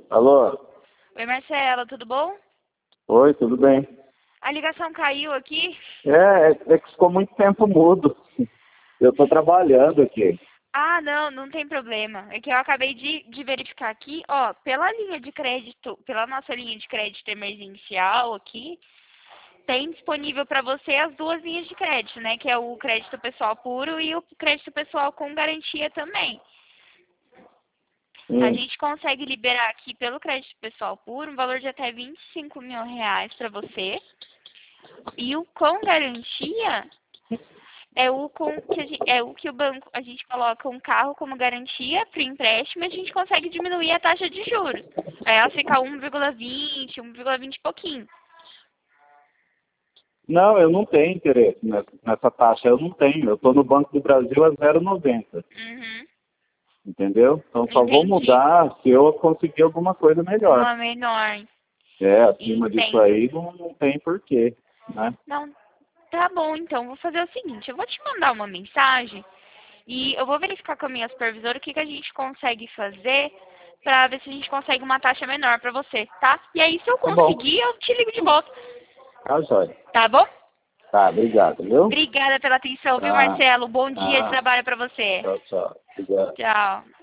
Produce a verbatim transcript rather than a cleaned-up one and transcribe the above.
Alô? Oi, Marcelo, tudo bom? Oi, tudo bem? A ligação caiu aqui. É, é que ficou muito tempo mudo. Eu tô trabalhando aqui. Ah, não, não tem problema. É que eu acabei de, de verificar aqui, ó, pela linha de crédito, pela nossa linha de crédito emergencial aqui, tem disponível para você as duas linhas de crédito, né? Que é o crédito pessoal puro e o crédito pessoal com garantia também. A Hum. gente consegue liberar aqui pelo crédito pessoal puro um valor de até vinte e cinco mil reais para você. E o com garantia é o, com que a gente, é o que o banco, a gente coloca um carro como garantia para o empréstimo e a gente consegue diminuir a taxa de juros. Aí ela fica um vírgula vinte, um vírgula vinte e pouquinho. Não, eu não tenho interesse nessa, nessa taxa. Eu não tenho. Eu tô no Banco do Brasil a zero vírgula noventa. Uhum, Entendeu? Então só vou entendi. mudar se eu conseguir alguma coisa melhor. Uma menor. É, acima disso Entendo. aí não, não tem porquê, né? Não, tá bom, então vou fazer o seguinte, eu vou te mandar uma mensagem e eu vou verificar com a minha supervisora o que, que a gente consegue fazer pra ver se a gente consegue uma taxa menor pra você, tá? E aí, se eu Tá bom. conseguir, eu te ligo de volta, Tá, jóia. tá bom? Tá, obrigado, viu? Obrigada pela atenção, viu, Tá, Marcelo? Bom dia de tá. trabalho pra você. Tchau, tchau. Obrigado. Tchau.